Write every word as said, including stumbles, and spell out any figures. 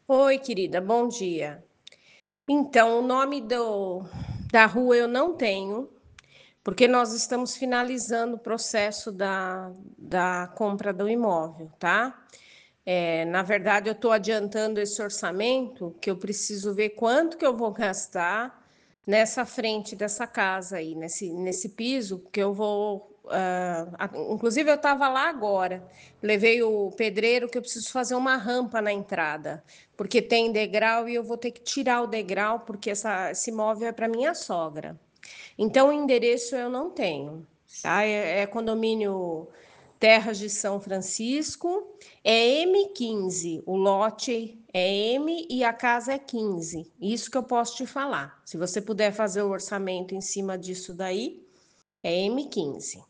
Oi, querida, bom dia. Então, o nome do da rua eu não tenho, porque nós estamos finalizando o processo da da compra do imóvel, tá. Eh, na verdade, eu estou adiantando esse orçamento, que eu preciso ver quanto que eu vou gastar nessa frente dessa casa aí, nesse nesse piso, que eu vou, hã, a inclusive eu estava lá agora, levei o pedreiro que eu preciso fazer uma rampa na entrada, porque tem degrau e eu vou ter que tirar o degrau, porque essa esse imóvel é para minha sogra. Então o endereço eu não tenho, tá, é é condomínio Terras de São Francisco, é M quinze, o lote é M e a casa é quinze, isso que eu posso te falar. Se você puder fazer o orçamento em cima disso daí, é M quinze.